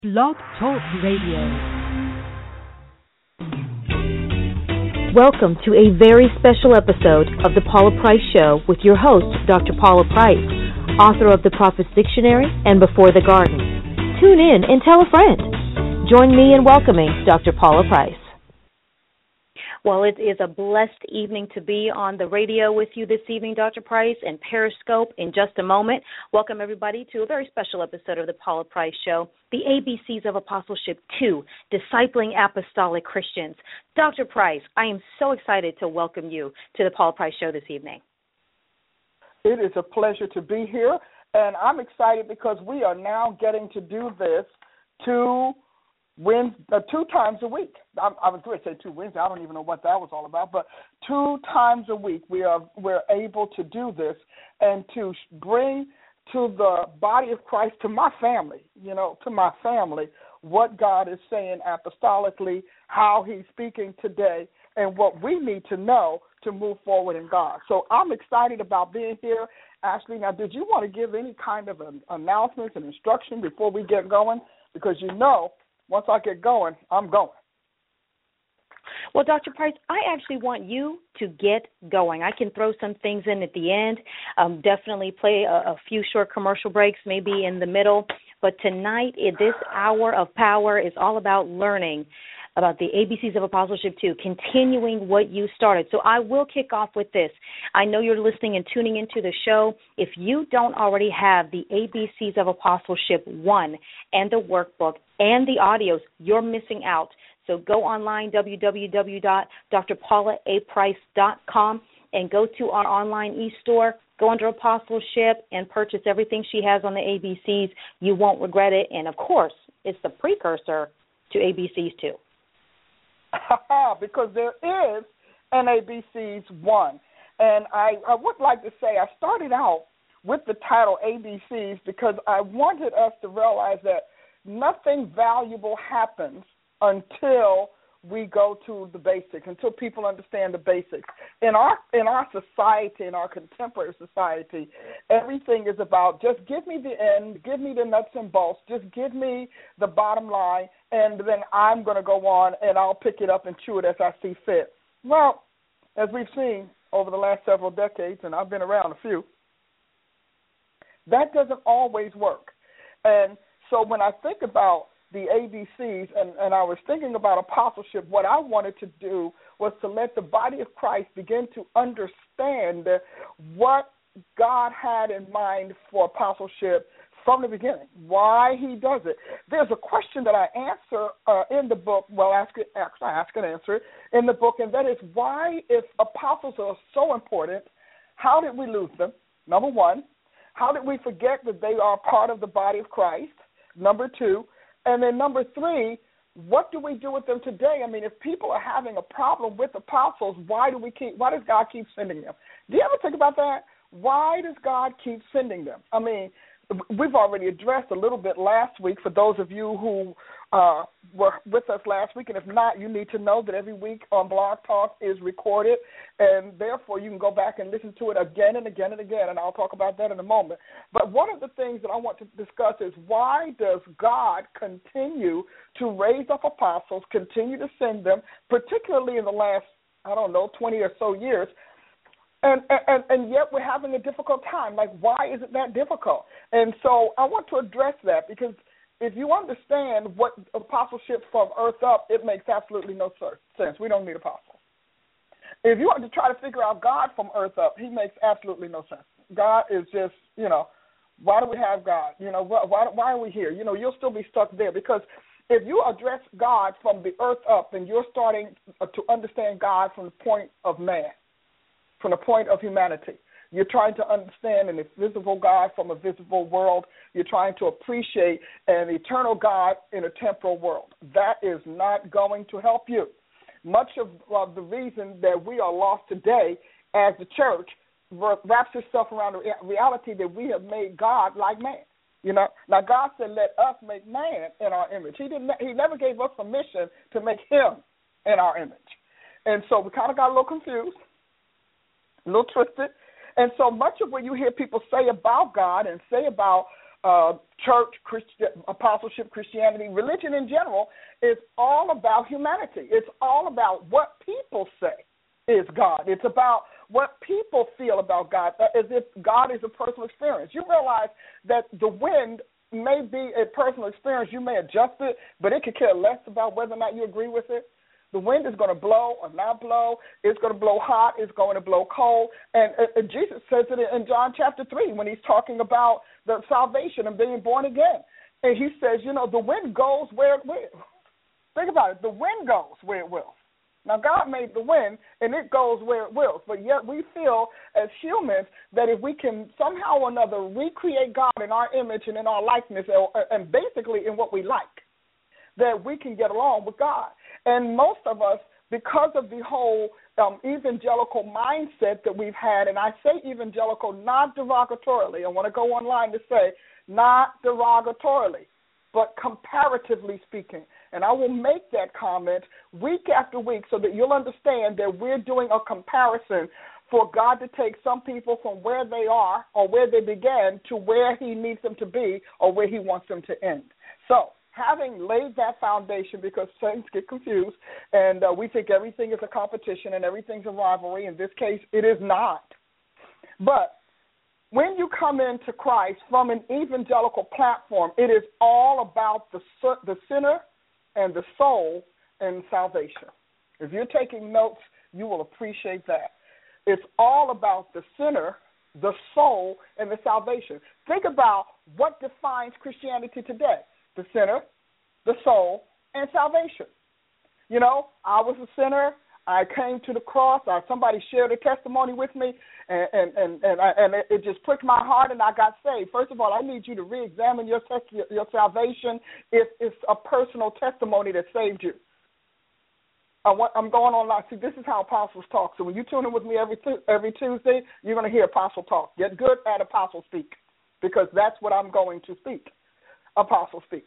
Blog Talk Radio. Welcome to a very special episode of The Paula Price Show with your host, Dr. Paula Price, author of The Prophet's Dictionary and Before the Garden. Tune in and tell a friend. Join me in welcoming Dr. Paula Price. Well, it is a blessed evening to be on the radio with you this evening, Dr. Price, and Periscope in just a moment. Welcome, everybody, to a very special episode of The Paula Price Show, The ABCs of Apostleship 2, Discipling Apostolic Christians. Dr. Price, I am so excited to welcome you to The Paula Price Show this evening. It is a pleasure to be here, and I'm excited because we are now getting to do this two times a week. I was going to say 2 Wednesdays. I don't even know what that was all about, but 2 times a week we're able to do this and to bring to the body of Christ, to my family, what God is saying apostolically, how he's speaking today, and what we need to know to move forward in God. So I'm excited about being here. Ashley, now, did you want to give any kind of an announcements and instruction before we get going? Because once I get going, I'm going. Well, Dr. Price, I actually want you to get going. I can throw some things in at the end, definitely play a few short commercial breaks maybe in the middle. But tonight, this hour of power is all about learning about the ABCs of Apostleship 2, continuing what you started. So I will kick off with this. I know you're listening and tuning into the show. If you don't already have the ABCs of Apostleship 1 and the workbook and the audios, you're missing out. So go online, www.drpaulaaprice.com, and go to our online e-store, go under Apostleship, and purchase everything she has on the ABCs. You won't regret it. And, of course, it's the precursor to ABCs 2. Because there is an ABCs 1. And I would like to say I started out with the title ABCs because I wanted us to realize that nothing valuable happens until we go to the basics, until people understand the basics. In our society, in our contemporary society, everything is about just give me the end, give me the nuts and bolts, just give me the bottom line, and then I'm going to go on and I'll pick it up and chew it as I see fit. Well, as we've seen over the last several decades, and I've been around a few, that doesn't always work. And so when I think about the ABCs, and I was thinking about apostleship, what I wanted to do was to let the body of Christ begin to understand what God had in mind for apostleship from the beginning, why he does it. There's a question that I answer in the book, I ask and answer it in the book, and that is why, if apostles are so important, how did we lose them? Number one, how did we forget that they are part of the body of Christ? Number two, and then number three, what do we do with them today? I mean, if people are having a problem with apostles, why does God keep sending them? Do you ever think about that? Why does God keep sending them? I mean, we've already addressed a little bit last week for those of you who were with us last week, and if not, you need to know that every week on Blog Talk is recorded, and therefore you can go back and listen to it again and again and again, and I'll talk about that in a moment. But one of the things that I want to discuss is why does God continue to raise up apostles, continue to send them, particularly in the last, 20 or so years, and yet we're having a difficult time. Like, why is it that difficult? And so I want to address that because if you understand what apostleship from earth up, it makes absolutely no sense. We don't need apostles. If you want to try to figure out God from earth up, he makes absolutely no sense. God is just, why do we have God? Why are we here? You'll still be stuck there because if you address God from the earth up, then you're starting to understand God from the point of man, from the point of humanity. You're trying to understand an invisible God from a visible world. You're trying to appreciate an eternal God in a temporal world. That is not going to help you. Much of the reason that we are lost today as the church wraps itself around the reality that we have made God like man. Now God said, let us make man in our image. He never gave us permission to make him in our image. And so we kind of got a little confused, a little twisted. And so much of what you hear people say about God and say about church, apostleship, Christianity, religion in general, is all about humanity. It's all about what people say is God. It's about what people feel about God, as if God is a personal experience. You realize that the wind may be a personal experience. You may adjust it, but it could care less about whether or not you agree with it. The wind is going to blow or not blow. It's going to blow hot. It's going to blow cold. And Jesus says it in John chapter 3 when he's talking about the salvation and being born again. And he says, the wind goes where it will. Think about it. The wind goes where it will. Now, God made the wind, and it goes where it will. But yet we feel as humans that if we can somehow or another recreate God in our image and in our likeness, and basically in what we like, that we can get along with God. And most of us, because of the whole evangelical mindset that we've had, and I say evangelical not derogatorily. I want to go online to say not derogatorily, but comparatively speaking. And I will make that comment week after week so that you'll understand that we're doing a comparison for God to take some people from where they are or where they began to where he needs them to be or where he wants them to end. So, having laid that foundation, because things get confused and we think everything is a competition and everything's a rivalry. In this case, it is not. But when you come into Christ from an evangelical platform, it is all about the sinner and the soul and salvation. If you're taking notes, you will appreciate that. It's all about the sinner, the soul, and the salvation. Think about what defines Christianity today. The sinner, the soul, and salvation. I was a sinner. I came to the cross. Somebody shared a testimony with me, and it just pricked my heart, and I got saved. First of all, I need you to re-examine your salvation if it's a personal testimony that saved you. I'm going online. See, this is how apostles talk. So when you tune in with me every Tuesday, you're going to hear apostle talk. Get good at apostle speak, because that's what I'm going to speak. Apostle speak.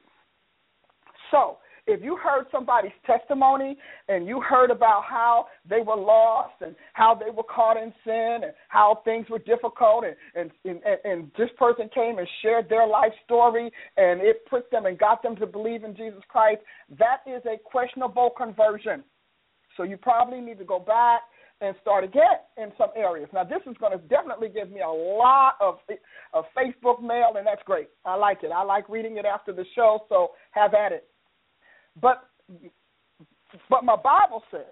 So if you heard somebody's testimony and you heard about how they were lost and how they were caught in sin and how things were difficult and this person came and shared their life story and it pricked them and got them to believe in Jesus Christ, that is a questionable conversion. So you probably need to go back and start again in some areas. Now, this is going to definitely give me a lot of Facebook mail, and that's great. I like it. I like reading it after the show, so have at it. But my Bible says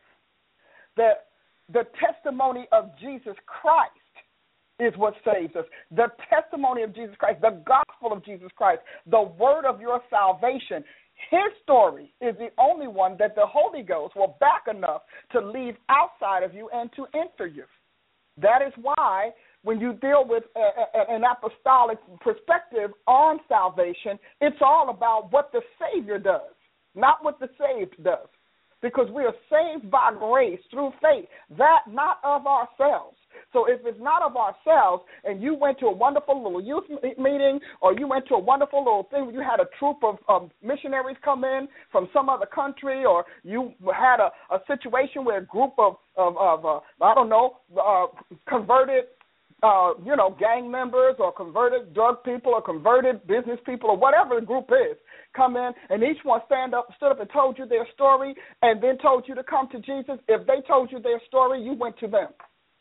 that the testimony of Jesus Christ is what saves us. The testimony of Jesus Christ, the gospel of Jesus Christ, the word of your salvation, his story is the only one that the Holy Ghost will back enough to leave outside of you and to enter you. That is why when you deal with an apostolic perspective on salvation, it's all about what the Savior does, not what the saved does. Because we are saved by grace through faith, that not of ourselves. So if it's not of ourselves and you went to a wonderful little youth meeting or you went to a wonderful little thing where you had a troop of missionaries come in from some other country, or you had a situation where a group of converted gang members or converted drug people or converted business people or whatever the group is, come in and each one stood up and told you their story and then told you to come to Jesus. If they told you their story, you went to them.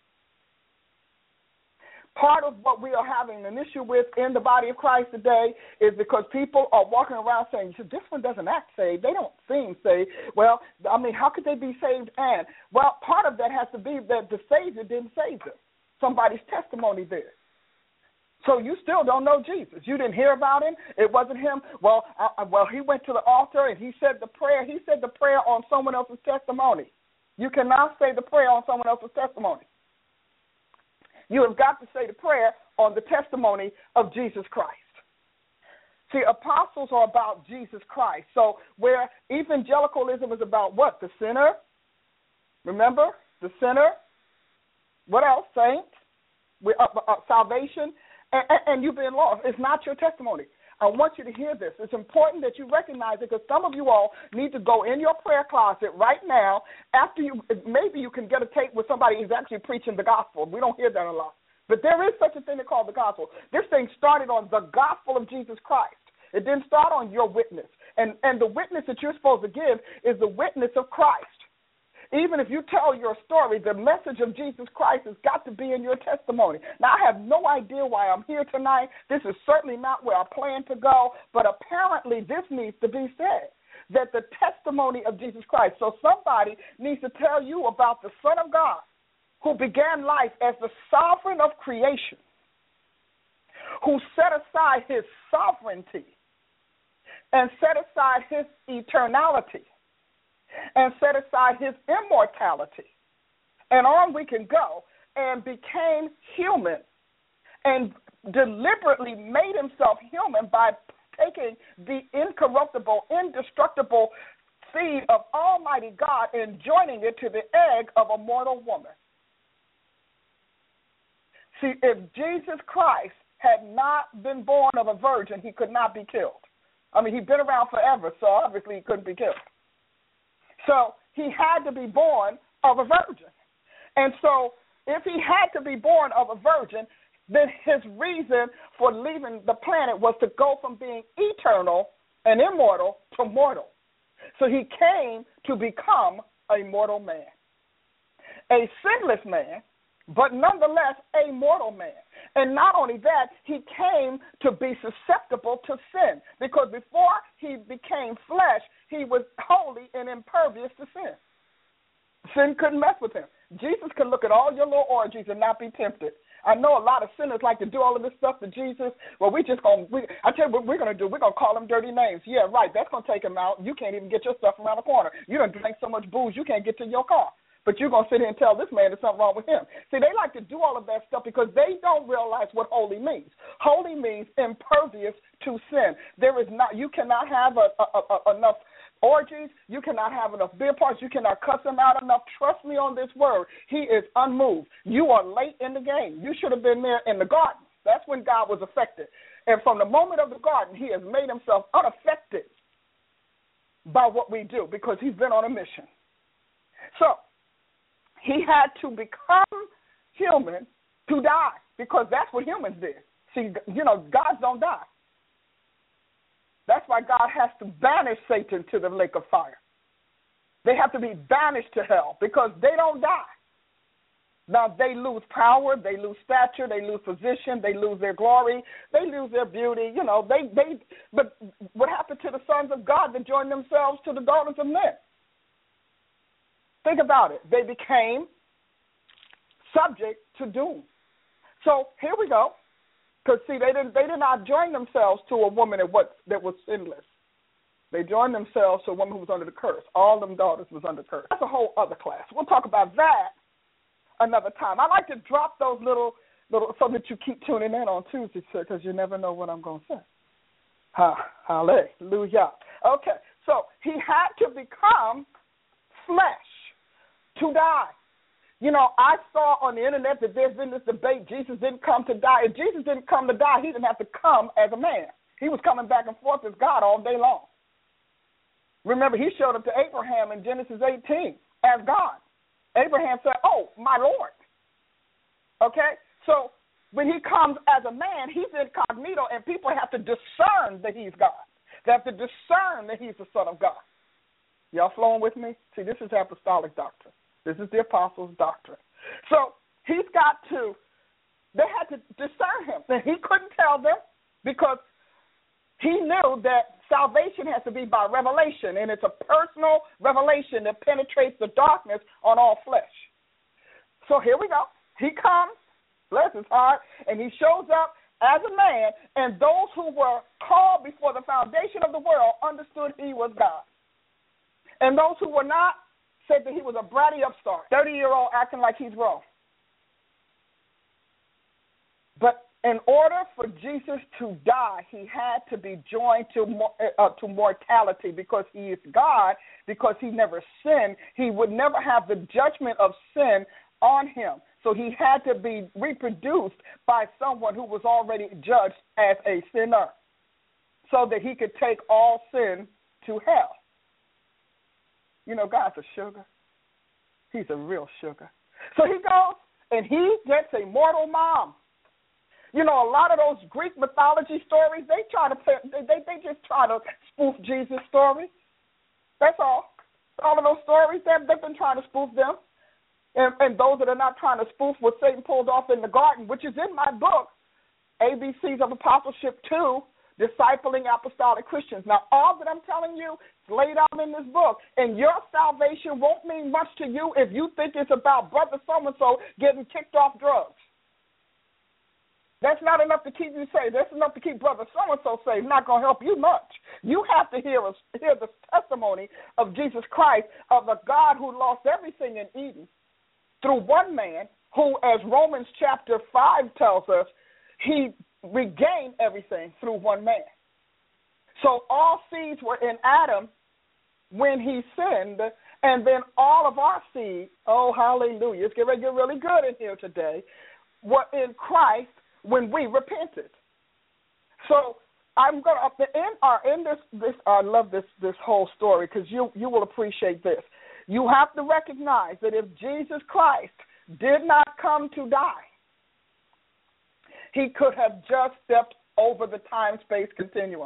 Part of what we are having an issue with in the body of Christ today is because people are walking around saying, this one doesn't act saved. They don't seem saved. Well, I mean, how could they be saved? And, well, part of that has to be that the Savior didn't save them. Somebody's testimony there. So you still don't know Jesus. You didn't hear about him. It wasn't him. Well, he went to the altar and he said the prayer. He said the prayer on someone else's testimony. You cannot say the prayer on someone else's testimony. You have got to say the prayer on the testimony of Jesus Christ. See, apostles are about Jesus Christ. So where evangelicalism is about what? The sinner. Remember? The sinner. What else? Saints. Salvation. And you've been lost. It's not your testimony. I want you to hear this. It's important that you recognize it, because some of you all need to go in your prayer closet right now. Maybe you can get a tape with somebody who's actually preaching the gospel. We don't hear that a lot. But there is such a thing called the gospel. This thing started on the gospel of Jesus Christ. It didn't start on your witness. And the witness that you're supposed to give is the witness of Christ. Even if you tell your story, the message of Jesus Christ has got to be in your testimony. Now, I have no idea why I'm here tonight. This is certainly not where I plan to go, but apparently this needs to be said, that the testimony of Jesus Christ. So somebody needs to tell you about the Son of God who began life as the sovereign of creation, who set aside his sovereignty and set aside his eternality and set aside his immortality. And on we can go, and became human and deliberately made himself human by taking the incorruptible, indestructible seed of Almighty God and joining it to the egg of a mortal woman. See, if Jesus Christ had not been born of a virgin, he could not be killed. I mean, he'd been around forever, so obviously he couldn't be killed. So he had to be born of a virgin. And so if he had to be born of a virgin, then his reason for leaving the planet was to go from being eternal and immortal to mortal. So he came to become a mortal man, a sinless man, but nonetheless a mortal man. And not only that, he came to be susceptible to sin, because before he became flesh, he was holy and impervious to sin. Sin couldn't mess with him. Jesus could look at all your little orgies and not be tempted. I know a lot of sinners like to do all of this stuff to Jesus. Well, I tell you what we're going to do. We're going to call him dirty names. Yeah, right, that's going to take him out. You can't even get your stuff around the corner. You done drank so much booze you can't get to your car. But you're going to sit here and tell this man there's something wrong with him. See, they like to do all of that stuff because they don't realize what holy means. Holy means impervious to sin. You cannot have enough orgies. You cannot have enough beer parties. You cannot cuss him out enough. Trust me on this word. He is unmoved. You are late in the game. You should have been there in the garden. That's when God was affected. And from the moment of the garden, he has made himself unaffected by what we do because he's been on a mission. So he had to become human to die because that's what humans did. See, gods don't die. That's why God has to banish Satan to the lake of fire. They have to be banished to hell because they don't die. Now, they lose power, they lose stature, they lose position, they lose their glory, they lose their beauty. But what happened to the sons of God that joined themselves to the daughters of men? Think about it. They became subject to doom. So here we go. Because, see, they did not join themselves to a woman that was sinless. They joined themselves to a woman who was under the curse. All them daughters was under curse. That's a whole other class. We'll talk about that another time. I like to drop those little so that you keep tuning in on Tuesday, sir, because you never know what I'm going to say. Hallelujah. Okay, so he had to become flesh to die. I saw on the internet that there's been this debate, Jesus didn't come to die. If Jesus didn't come to die, he didn't have to come as a man. He was coming back and forth as God all day long. Remember, he showed up to Abraham in Genesis 18 as God. Abraham said, "Oh, my Lord." Okay? So when he comes as a man, he's incognito, and people have to discern that he's God. They have to discern that he's the Son of God. Y'all flowing with me? See, this is apostolic doctrine. This is the apostles' doctrine. So they had to discern him. And he couldn't tell them because he knew that salvation has to be by revelation, and it's a personal revelation that penetrates the darkness on all flesh. So here we go. He comes, bless his heart, and he shows up as a man, and those who were called before the foundation of the world understood he was God. And those who were not said that he was a bratty upstart, 30-year-old acting like he's grown. But in order for Jesus to die, he had to be joined to mortality because he is God, because he never sinned. He would never have the judgment of sin on him. So he had to be reproduced by someone who was already judged as a sinner so that he could take all sin to hell. God's a sugar. He's a real sugar. So he goes and he gets a mortal mom. You know, a lot of those Greek mythology stories, they just try to spoof Jesus' story. That's all. All of those stories, they've been trying to spoof them. And those that are not trying to spoof what Satan pulled off in the garden, which is in my book, ABCs of Apostleship 2, Discipling Apostolic Christians. Now, all that I'm telling you is laid out in this book, and your salvation won't mean much to you if you think it's about brother so-and-so getting kicked off drugs. That's not enough to keep you saved. That's enough to keep brother so-and-so saved. Not going to help you much. You have to hear the testimony of Jesus Christ, of a God who lost everything in Eden through one man who, as Romans chapter 5 tells us, he regained everything through one man. So all seeds were in Adam when he sinned, and then all of our seed, oh, hallelujah, it's going to get really good in here today, were in Christ when we repented. So I'm going to end this. I love this whole story because you will appreciate this. You have to recognize that if Jesus Christ did not come to die, he could have just stepped over the time-space continuum.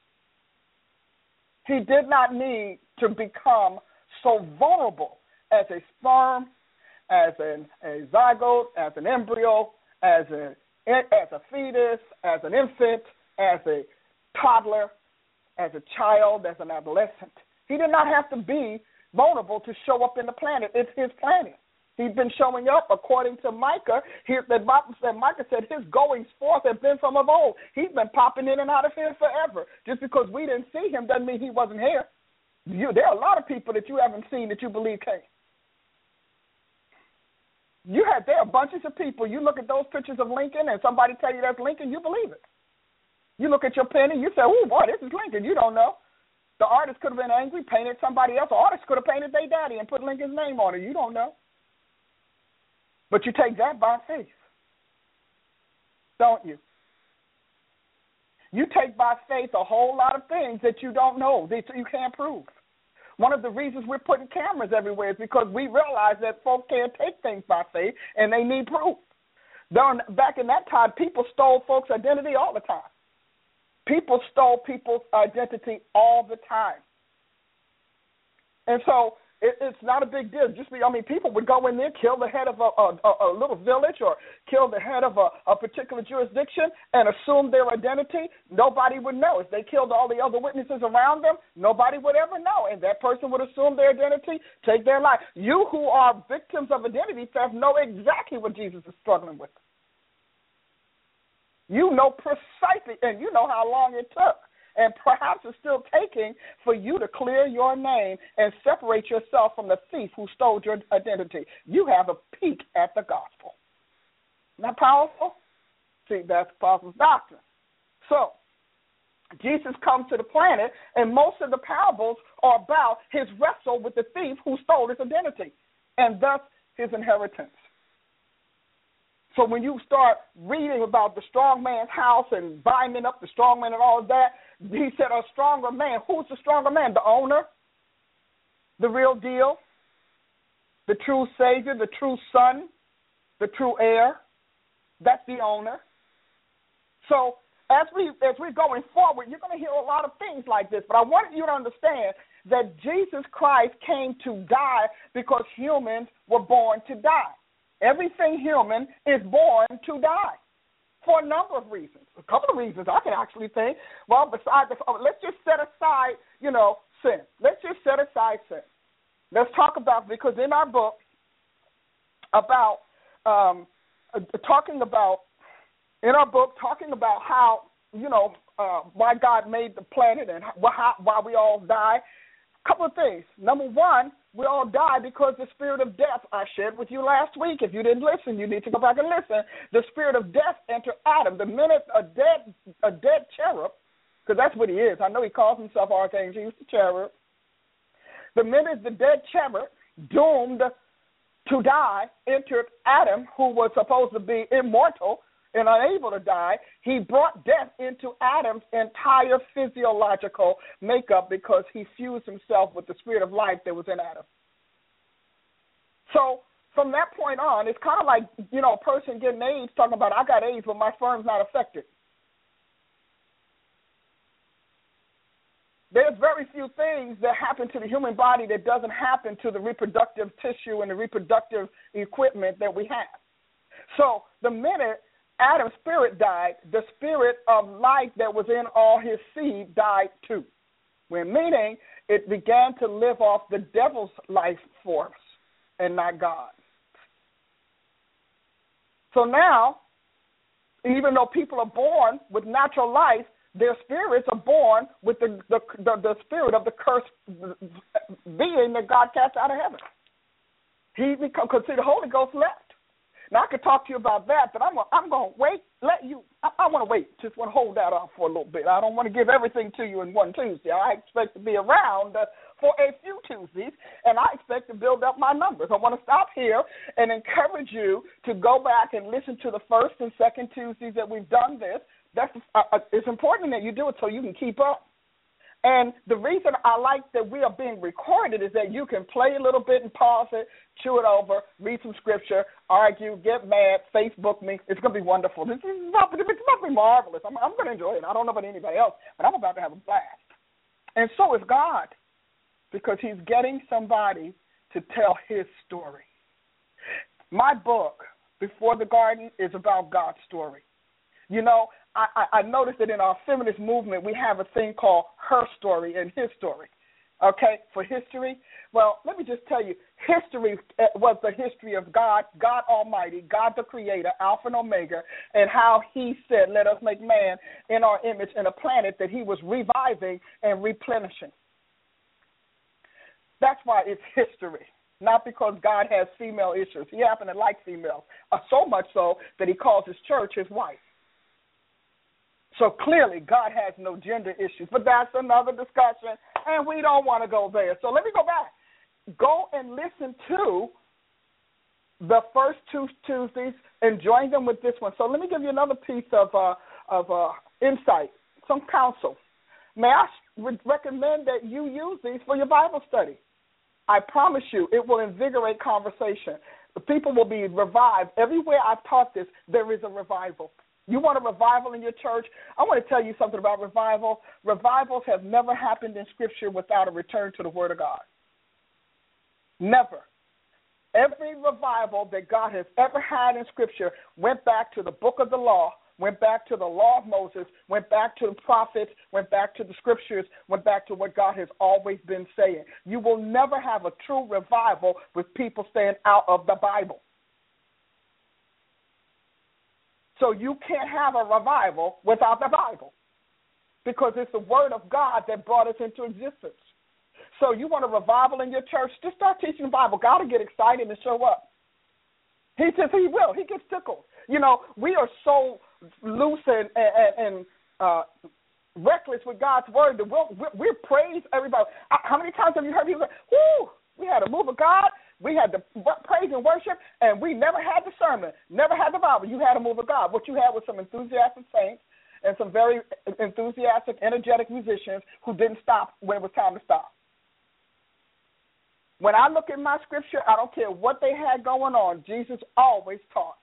He did not need to become so vulnerable as a sperm, as a zygote, as an embryo, as a fetus, as an infant, as a toddler, as a child, as an adolescent. He did not have to be vulnerable to show up in the planet. It's his planet. He's been showing up according to Micah. Micah said his goings forth have been from of old. He's been popping in and out of here forever. Just because we didn't see him doesn't mean he wasn't here. There are a lot of people that you haven't seen that you believe came. There are bunches of people. You look at those pictures of Lincoln and somebody tell you that's Lincoln, you believe it. You look at your penny, you say, oh, boy, this is Lincoln. You don't know. The artist could have been angry, painted somebody else. The artist could have painted their daddy and put Lincoln's name on it. You don't know. But you take that by faith, don't you? You take by faith a whole lot of things that you don't know, that you can't prove. One of the reasons we're putting cameras everywhere is because we realize that folks can't take things by faith and they need proof. Back in that time, people stole folks' identity all the time. People stole people's identity all the time. And so it's not a big deal. People would go in there, kill the head of a little village or kill the head of a particular jurisdiction and assume their identity. Nobody would know. If they killed all the other witnesses around them, nobody would ever know. And that person would assume their identity, take their life. You who are victims of identity theft know exactly what Jesus is struggling with. You know precisely, and you know how long it took. And perhaps it's still taking for you to clear your name and separate yourself from the thief who stole your identity. You have a peek at the gospel. Isn't that powerful? See, that's Apostles' doctrine. So, Jesus comes to the planet, and most of the parables are about his wrestle with the thief who stole his identity, and thus his inheritance. So when you start reading about the strong man's house and binding up the strong man and all of that, he said a stronger man. Who's the stronger man? The owner, the real deal, the true Savior, the true Son, the true heir. That's the owner. So as we're going forward, you're going to hear a lot of things like this. But I want you to understand that Jesus Christ came to die because humans were born to die. Everything human is born to die for a number of reasons. A couple of reasons I can actually think. Well, besides, let's just set aside, sin. Let's just set aside sin. Let's talk about, because in our book, about talking about how, why God made the planet and why we all die. A couple of things. Number one, we all die because the spirit of death, I shared with you last week. If you didn't listen, you need to go back and listen. The spirit of death entered Adam. The minute a dead cherub, because that's what he is. I know he calls himself Archangel. He's the cherub. The minute the dead cherub, doomed to die, entered Adam, who was supposed to be immortal and unable to die, he brought death into Adam's entire physiological makeup because he fused himself with the spirit of life that was in Adam. So from that point on, it's kind of like, a person getting AIDS talking about, I got AIDS, but my sperm's not affected. There's very few things that happen to the human body that doesn't happen to the reproductive tissue and the reproductive equipment that we have. So the minute Adam's spirit died, the spirit of life that was in all his seed died too. Meaning it began to live off the devil's life force and not God. So now, even though people are born with natural life, their spirits are born with the spirit of the cursed being that God cast out of heaven. Because see, the Holy Ghost left. Now, I could talk to you about that, but I'm going to wait. I want to wait. Just want to hold that off for a little bit. I don't want to give everything to you in one Tuesday. I expect to be around for a few Tuesdays, and I expect to build up my numbers. I want to stop here and encourage you to go back and listen to the first and second Tuesdays that we've done this. It's important that you do it so you can keep up. And the reason I like that we are being recorded is that you can play a little bit and pause it, chew it over, read some scripture, argue, get mad, Facebook me. It's going to be wonderful. It's about to be marvelous. I'm going to enjoy it. I don't know about anybody else, but I'm about to have a blast. And so is God, because he's getting somebody to tell his story. My book, Before the Garden, is about God's story. I noticed that in our feminist movement, we have a thing called her story and his story, okay, for history. Well, let me just tell you, history was the history of God, God Almighty, God the Creator, Alpha and Omega, and how he said, let us make man in our image and a planet that he was reviving and replenishing. That's why it's history. Not because God has female issues. He happened to like females, so much so that he calls his church his wife. So clearly, God has no gender issues. But that's another discussion, and we don't want to go there. So let me go back. Go and listen to the first two Tuesdays and join them with this one. So let me give you another piece of insight, some counsel. May I recommend that you use these for your Bible study. I promise you it will invigorate conversation. The people will be revived. Everywhere I've taught this, there is a revival. You want a revival in your church? I want to tell you something about revival. Revivals have never happened in Scripture without a return to the Word of God. Never. Every revival that God has ever had in Scripture went back to the book of the law, went back to the law of Moses, went back to the prophets, went back to the Scriptures, went back to what God has always been saying. You will never have a true revival with people staying out of the Bible. So you can't have a revival without the Bible, because it's the Word of God that brought us into existence. So you want a revival in your church, just start teaching the Bible. God will get excited and show up. He will. He gets tickled. We are so loose and reckless with God's Word that we'll praise everybody. How many times have you heard people say, whoo, we had a move of God, we had the praise and worship, and we never had the sermon, never had the Bible. You had a move of God. What you had was some enthusiastic saints and some very enthusiastic, energetic musicians who didn't stop when it was time to stop. When I look at my scripture, I don't care what they had going on, Jesus always taught,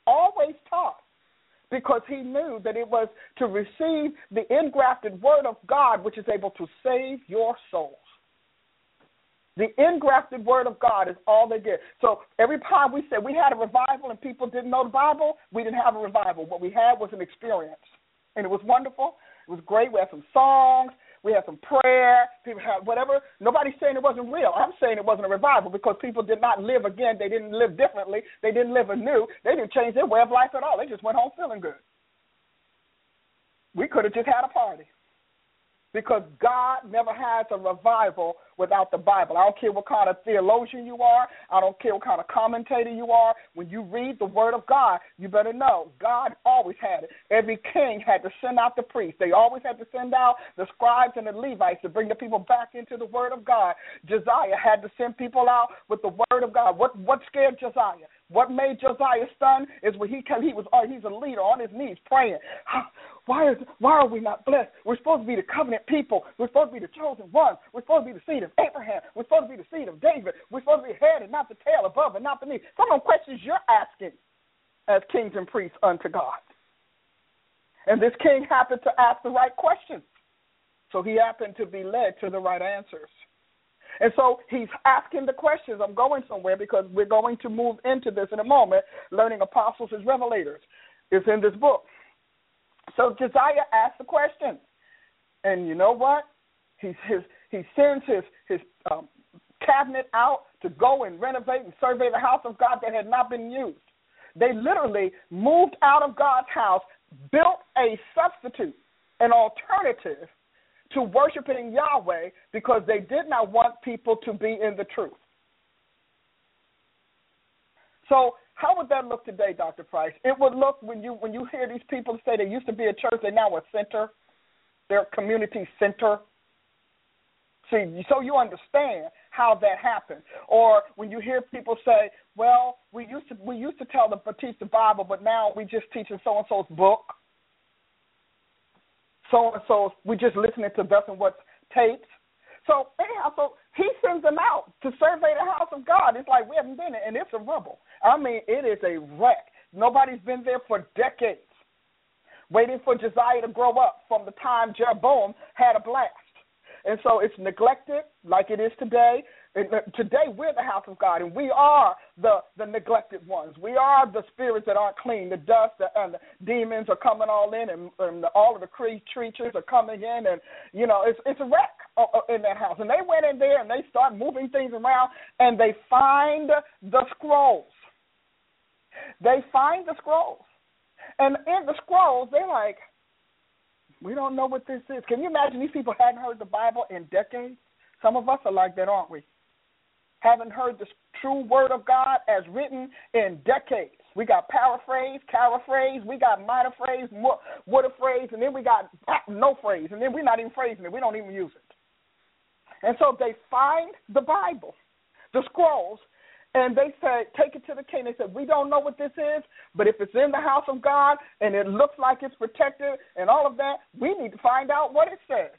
because he knew that it was to receive the engrafted Word of God, which is able to save your souls. The engrafted Word of God is all they get. So every time we said we had a revival and people didn't know the Bible, we didn't have a revival. What we had was an experience, and it was wonderful. It was great. We had some songs. We had some prayer. People had whatever. Nobody's saying it wasn't real. I'm saying it wasn't a revival because people did not live again. They didn't live differently. They didn't live anew. They didn't change their way of life at all. They just went home feeling good. We could have just had a party, because God never has a revival without the Bible. I don't care what kind of theologian you are. I don't care what kind of commentator you are. When you read the Word of God, you better know God always had it. Every king had to send out the priests. They always had to send out the scribes and the Levites to bring the people back into the Word of God. Josiah had to send people out with the Word of God. What scared Josiah? What made Josiah stun is when he's a leader on his knees praying. Why are we not blessed? We're supposed to be the covenant people. We're supposed to be the chosen ones. We're supposed to be the seed of of Abraham. We're supposed to be the seed of David. We're supposed to be head and not the tail, above and not beneath. Some of the questions you're asking as kings and priests unto God. And this king happened to ask the right questions. So he happened to be led to the right answers. And so he's asking the questions. I'm going somewhere because we're going to move into this in a moment, learning apostles as revelators. It's in this book. So Josiah asked the question. And you know what? He sends his cabinet out to go and renovate and survey the house of God that had not been used. They literally moved out of God's house, built a substitute, an alternative to worshiping Yahweh because they did not want people to be in the truth. So how would that look today, Dr. Price? It would look when you hear these people say they used to be a church, they're now a center. They're a community center. See, so you understand how that happened. Or when you hear people say, well, we used to tell them to teach the Bible, but now we just teach in so-and-so's book. So-and-so, we're just listening to thus and what's tapes. So anyhow, so he sends them out to survey the house of God. It's like we haven't been there, and it's a rubble. I mean, it is a wreck. Nobody's been there for decades, waiting for Josiah to grow up from the time Jeroboam had a blast. And so it's neglected like it is today. Today we're the house of God, and we are the neglected ones. We are the spirits that aren't clean. The dust and the demons are coming all in, and all of the creatures are coming in, and, you know, it's a wreck in that house. And they went in there, and they start moving things around, and they find the scrolls. They find the scrolls. And in the scrolls, they're like, we don't know what this is. Can you imagine these people hadn't heard the Bible in decades? Some of us are like that, aren't we? Haven't heard the true word of God as written in decades. We got paraphrase, caraphrase, we got minor phrase, woulda phrase, and then we got no phrase, and then we're not even phrasing it. We don't even use it. And so they find the Bible, the scrolls, and they said, take it to the king. They said, we don't know what this is, but if it's in the house of God and it looks like it's protected and all of that, we need to find out what it says.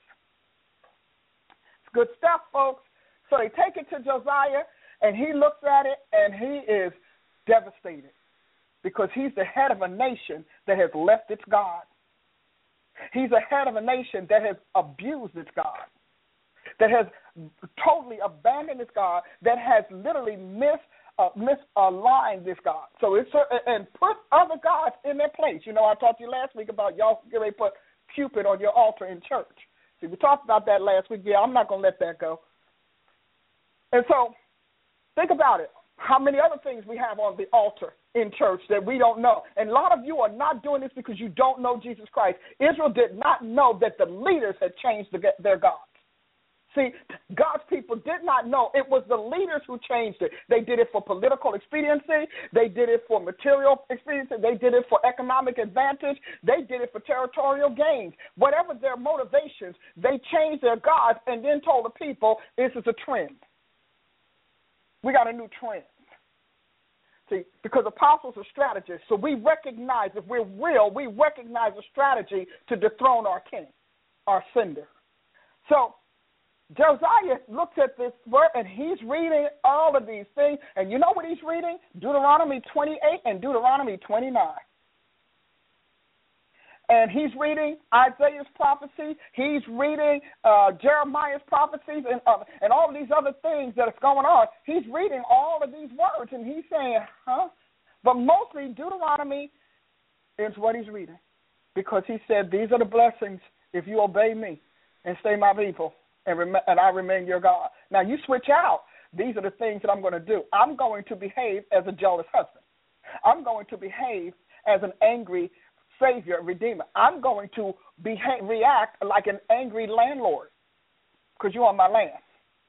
It's good stuff, folks. So they take it to Josiah, and he looks at it, and he is devastated because he's the head of a nation that has left its God. He's the head of a nation that has abused its God, that has totally abandoned its God, that has literally misaligned this God. So it's and put other gods in their place. You know, I talked to you last week about y'all get ready to put Cupid on your altar in church. See, we talked about that last week. Yeah, I'm not going to let that go. And so think about it. How many other things we have on the altar in church that we don't know. And a lot of you are not doing this because you don't know Jesus Christ. Israel did not know that the leaders had changed their gods. See, God's people did not know. It was the leaders who changed it. They did it for political expediency. They did it for material expediency. They did it for economic advantage. They did it for territorial gains. Whatever their motivations, they changed their gods and then told the people, this is a trend. We got a new trend. See, because apostles are strategists, so we recognize, if we're real, we recognize a strategy to dethrone our king, our sender. So Josiah looks at this word, and he's reading all of these things. And you know what he's reading? Deuteronomy 28 and Deuteronomy 29. And he's reading Isaiah's prophecy. He's reading Jeremiah's prophecies and all of these other things that are going on. He's reading all of these words, and he's saying, huh? But mostly Deuteronomy is what he's reading, because he said, these are the blessings if you obey me and stay my people. And I remain your God. Now, you switch out, these are the things that I'm going to do. I'm going to behave as a jealous husband. I'm going to behave as an angry Savior, Redeemer. I'm going to react like an angry landlord because you're on my land.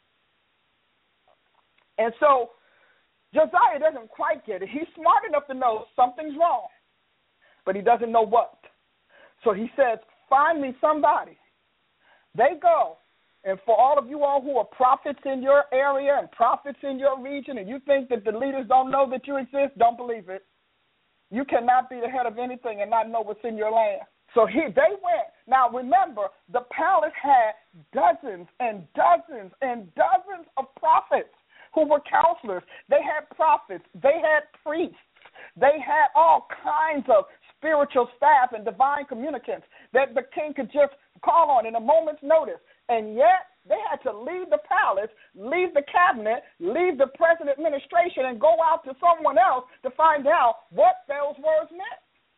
And so Josiah doesn't quite get it. He's smart enough to know something's wrong, but he doesn't know what. So he says, find me somebody. They go. And for all of you all who are prophets in your area and prophets in your region, and you think that the leaders don't know that you exist, don't believe it. You cannot be the head of anything and not know what's in your land. So they went. Now remember, the palace had dozens and dozens and dozens of prophets who were counselors. They had prophets. They had priests. They had all kinds of spiritual staff and divine communicants that the king could just call on in a moment's notice. And yet they had to leave the palace, leave the cabinet, leave the present administration, and go out to someone else to find out what those words meant.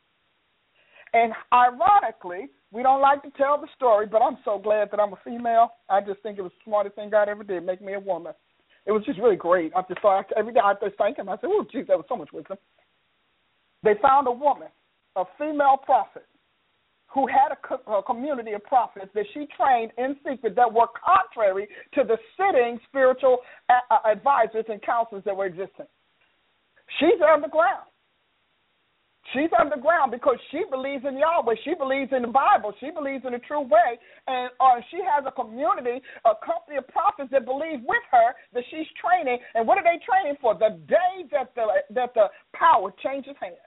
And ironically, we don't like to tell the story, but I'm so glad that I'm a female. I just think it was the smartest thing God ever did, make me a woman. It was just really great. I just thought, every day I just thank him. I said, oh, geez, that was so much wisdom. They found a woman, a female prophet, who had a community of prophets that she trained in secret that were contrary to the sitting spiritual advisors and counselors that were existing. She's underground. She's underground because she believes in Yahweh. She believes in the Bible. She believes in the true way. And she has a community, a company of prophets that believe with her that she's training. And what are they training for? The day that the power changes hands.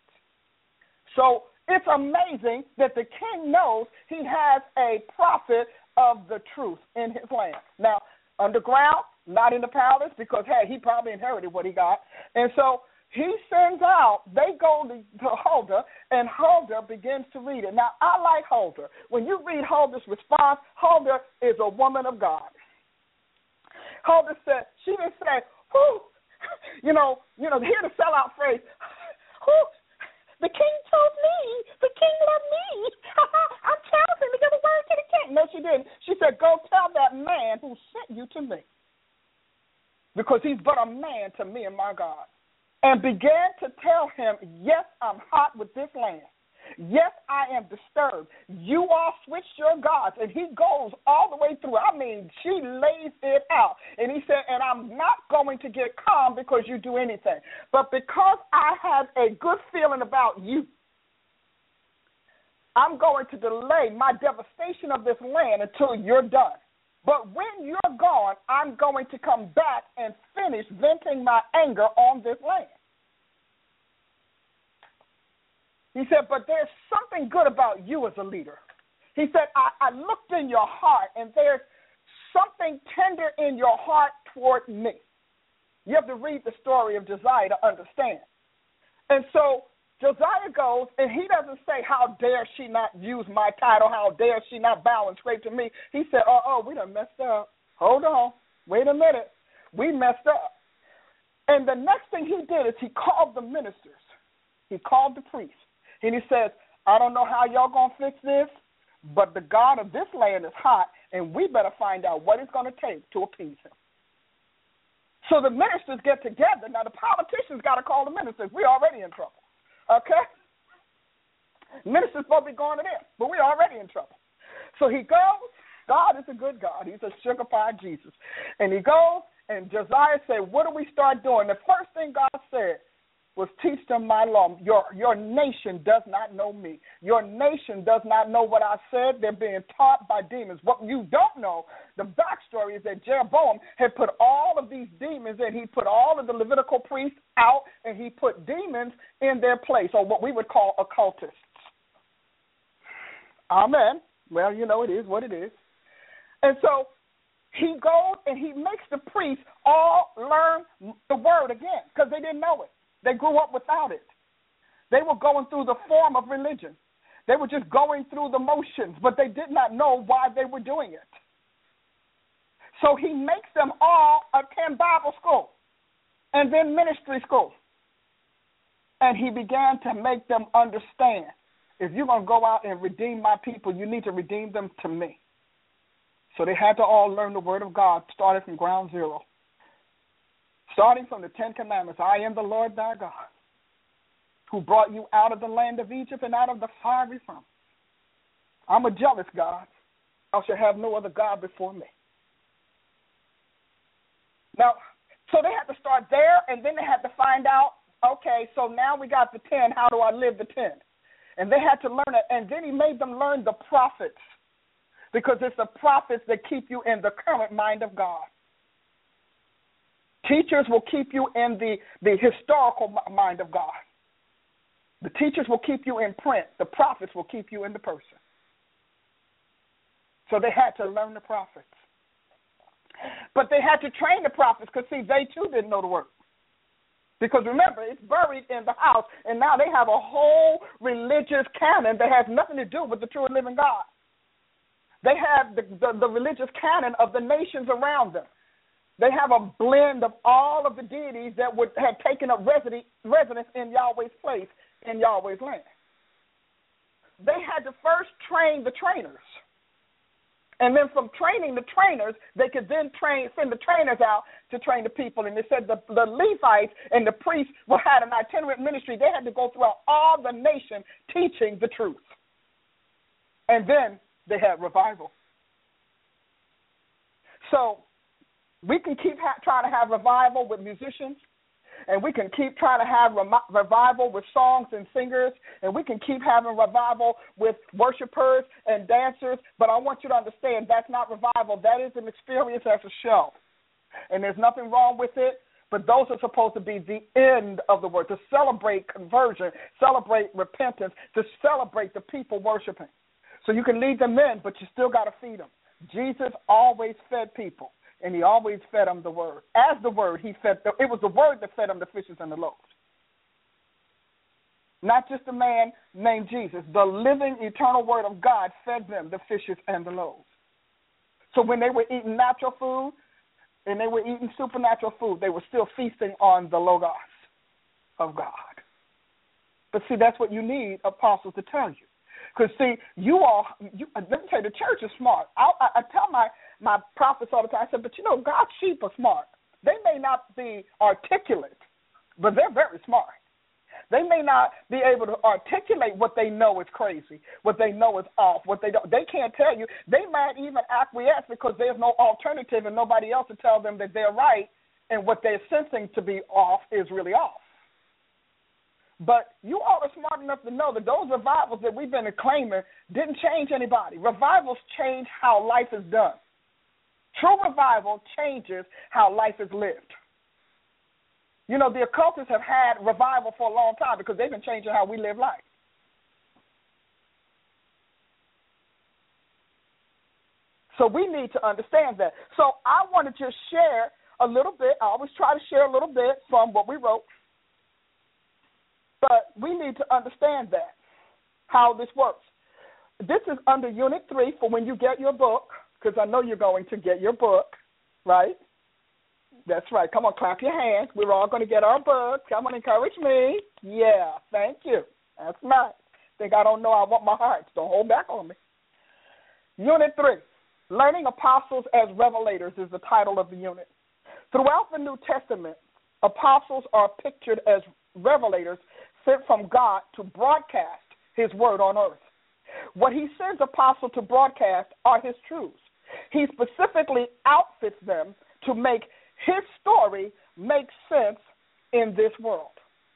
So it's amazing that the king knows he has a prophet of the truth in his land. Now, underground, not in the palace, because, hey, he probably inherited what he got. And so he sends out, they go to Huldah, and Huldah begins to read it. Now, I like Huldah. When you read Huldah's response, Huldah is a woman of God. Huldah said, she didn't say, whoo, you know, hear the sellout phrase, whoo, the king told me, the king loved me, I'm chosen to give a word to the king. No, she didn't. She said, go tell that man who sent you to me, because he's but a man to me and my God. And began to tell him, yes, I'm hot with this land. Yes, I am disturbed. You all switched your gods. And he goes all the way through. I mean, she lays it out. And he said, and I'm not going to get calm because you do anything. But because I have a good feeling about you, I'm going to delay my devastation of this land until you're done. But when you're gone, I'm going to come back and finish venting my anger on this land. He said, but there's something good about you as a leader. He said, I looked in your heart, and there's something tender in your heart toward me. You have to read the story of Josiah to understand. And so Josiah goes, and he doesn't say, how dare she not use my title? How dare she not bow and scrape to me? He said, we done messed up. Hold on. Wait a minute. We messed up. And the next thing he did is he called the ministers. He called the priests. And he says, I don't know how y'all going to fix this, but the God of this land is hot, and we better find out what it's going to take to appease him. So the ministers get together. Now, the politicians got to call the ministers. We're already in trouble, okay? Ministers supposed to be going to them, but we're already in trouble. So he goes. God is a good God. He's a sugar-pie Jesus. And he goes, and Josiah said, what do we start doing? The first thing God said was teach them my law. Your nation does not know me. Your nation does not know what I said. They're being taught by demons. What you don't know, the backstory is that Jeroboam had put all of these demons in. He put all of the Levitical priests out, and he put demons in their place, or what we would call occultists. Amen. Well, you know, it is what it is. And so he goes and he makes the priests all learn the word again because they didn't know it. They grew up without it. They were going through the form of religion. They were just going through the motions, but they did not know why they were doing it. So he makes them all attend Bible school and then ministry school. And he began to make them understand, if you're going to go out and redeem my people, you need to redeem them to me. So they had to all learn the word of God, starting from ground zero. Starting from the Ten Commandments, I am the Lord thy God, who brought you out of the land of Egypt and out of the fiery furnace. I'm a jealous God. I shall have no other God before me. Now, so they had to start there, and then they had to find out, okay, so now we got the 10, how do I live the 10? And they had to learn it, and then he made them learn the prophets, because it's the prophets that keep you in the current mind of God. Teachers will keep you in the historical mind of God. The teachers will keep you in print. The prophets will keep you in the person. So they had to learn the prophets. But they had to train the prophets because, see, they too didn't know the word. Because remember, it's buried in the house, and now they have a whole religious canon that has nothing to do with the true and living God. They have the religious canon of the nations around them. They have a blend of all of the deities that would have taken up residence in Yahweh's place, in Yahweh's land. They had to first train the trainers. And then from training the trainers, they could then send the trainers out to train the people. And they said the Levites and the priests had an itinerant ministry. They had to go throughout all the nation teaching the truth. And then they had revival. So we can keep trying to have revival with musicians, and we can keep trying to have revival with songs and singers, and we can keep having revival with worshipers and dancers, but I want you to understand that's not revival. That is an experience as a show, and there's nothing wrong with it, but those are supposed to be the end of the word, to celebrate conversion, celebrate repentance, to celebrate the people worshiping. So you can lead them in, but you still got to feed them. Jesus always fed people. And he always fed them the word. As the word, it was the word that fed them the fishes and the loaves. Not just a man named Jesus. The living, eternal word of God fed them the fishes and the loaves. So when they were eating natural food and they were eating supernatural food, they were still feasting on the Logos of God. But see, that's what you need apostles to tell you. Because, see, let me tell you, the church is smart. I tell my prophets all the time, I said, but, you know, God's sheep are smart. They may not be articulate, but they're very smart. They may not be able to articulate what they know is crazy, what they know is off, what they don't. They can't tell you. They might even acquiesce because there's no alternative and nobody else to tell them that they're right and what they're sensing to be off is really off. But you all are smart enough to know that those revivals that we've been acclaiming didn't change anybody. Revivals change how life is done. True revival changes how life is lived. You know, the occultists have had revival for a long time because they've been changing how we live life. So we need to understand that. So I want to just share a little bit. I always try to share a little bit from what we wrote. But we need to understand that, how this works. This is under Unit 3 for when you get your book, because I know you're going to get your book, right? That's right. Come on, clap your hands. We're all going to get our book. Come on, encourage me. Yeah, thank you. That's nice. Think I don't know I want my hearts. Don't hold back on me. Unit 3, Learning Apostles as Revelators is the title of the unit. Throughout the New Testament, apostles are pictured as revelators sent from God to broadcast his word on earth. What he sends apostles to broadcast are his truths. He specifically outfits them to make his story make sense in this world.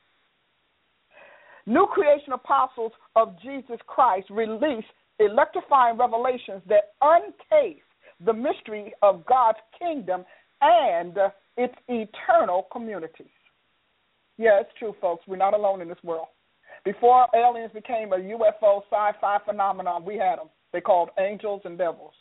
New creation apostles of Jesus Christ release electrifying revelations that uncase the mystery of God's kingdom and its eternal communities. Yeah, it's true, folks. We're not alone in this world. Before aliens became a UFO sci-fi phenomenon, we had them. They called angels and devils.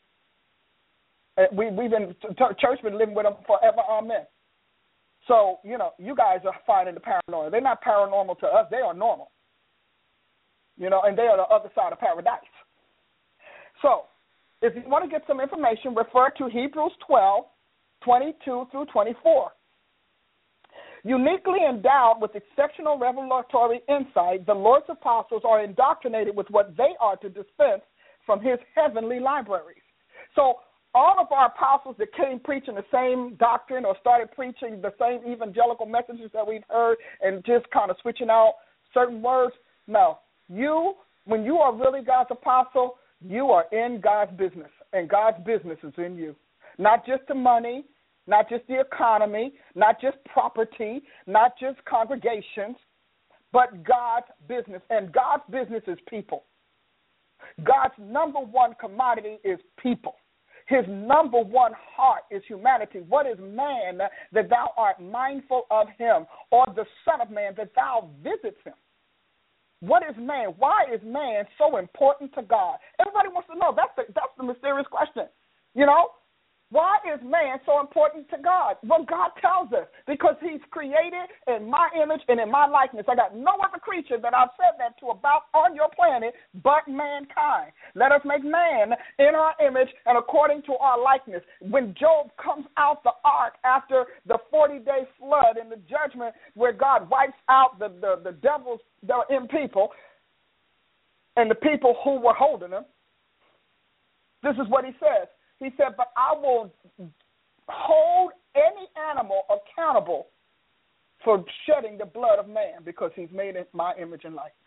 We've been church been living with them forever. Amen. So, you know, you guys are finding the paranormal. They're not paranormal to us. They are normal. You know, and they are the other side of paradise. So, if you want to get some information, refer to Hebrews 12, 22 through 24. Uniquely endowed with exceptional revelatory insight, the Lord's apostles are indoctrinated with what they are to dispense from his heavenly libraries. So all of our apostles that came preaching the same doctrine or started preaching the same evangelical messages that we've heard and just kind of switching out certain words, no. When you are really God's apostle, you are in God's business, and God's business is in you. Not just the money, not just the economy, not just property, not just congregations, but God's business. And God's business is people. God's number one commodity is people. His number one heart is humanity. What is man that thou art mindful of him, or the Son of Man that thou visits him? What is man? Why is man so important to God? Everybody wants to know. That's the mysterious question. You know? Why is man so important to God? Well, God tells us, because he's created in my image and in my likeness. I got no other creature that I've said that to about on your planet but mankind. Let us make man in our image and according to our likeness. When Job comes out the ark after the 40-day flood and the judgment where God wipes out the devils that are in people and the people who were holding them, this is what he says. He said, but I will hold any animal accountable for shedding the blood of man because he's made in my image and likeness.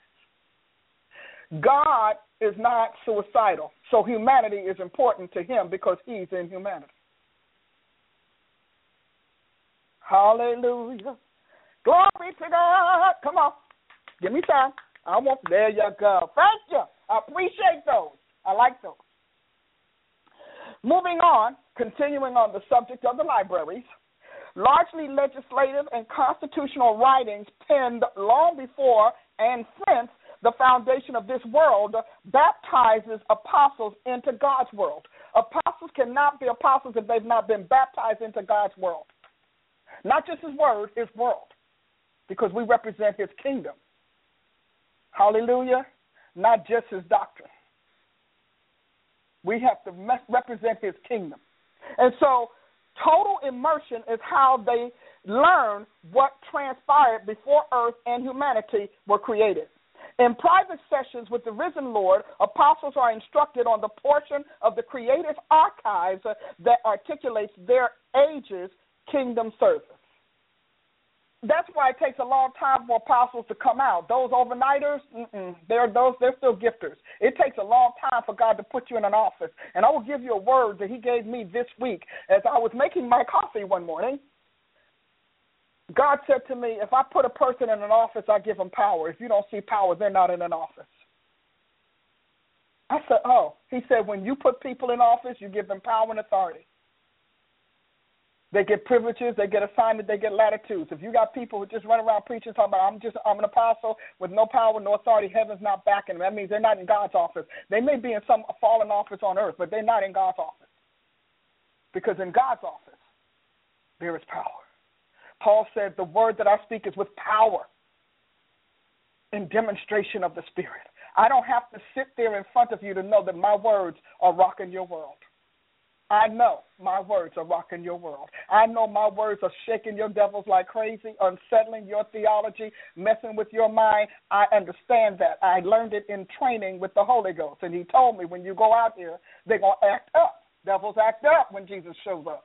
God is not suicidal, so humanity is important to him because he's in humanity. Hallelujah. Glory to God. Come on. Give me time. There you go. Thank you. I appreciate those. I like those. Moving on, continuing on the subject of the libraries, largely legislative and constitutional writings penned long before and since the foundation of this world baptizes apostles into God's world. Apostles cannot be apostles if they've not been baptized into God's world. Not just his word, his world, because we represent his kingdom. Hallelujah. Not just his doctrine. We have to represent his kingdom. And so total immersion is how they learn what transpired before earth and humanity were created. In private sessions with the risen Lord, apostles are instructed on the portion of the creative archives that articulates their age's kingdom service. That's why it takes a long time for apostles to come out. Those overnighters, they're still gifters. It takes a long time for God to put you in an office. And I will give you a word that he gave me this week as I was making my coffee one morning. God said to me, if I put a person in an office, I give them power. If you don't see power, they're not in an office. I said, oh. He said, when you put people in office, you give them power and authority. They get privileges, they get assignments, they get latitudes. If you got people who just run around preaching, talking about, I'm an apostle with no power, no authority, heaven's not backing them. That means they're not in God's office. They may be in some fallen office on earth, but they're not in God's office. Because in God's office, there is power. Paul said, the word that I speak is with power in demonstration of the Spirit. I don't have to sit there in front of you to know that my words are rocking your world. I know my words are rocking your world. I know my words are shaking your devils like crazy, unsettling your theology, messing with your mind. I understand that. I learned it in training with the Holy Ghost. And he told me when you go out here, they're going to act up. Devils act up when Jesus shows up.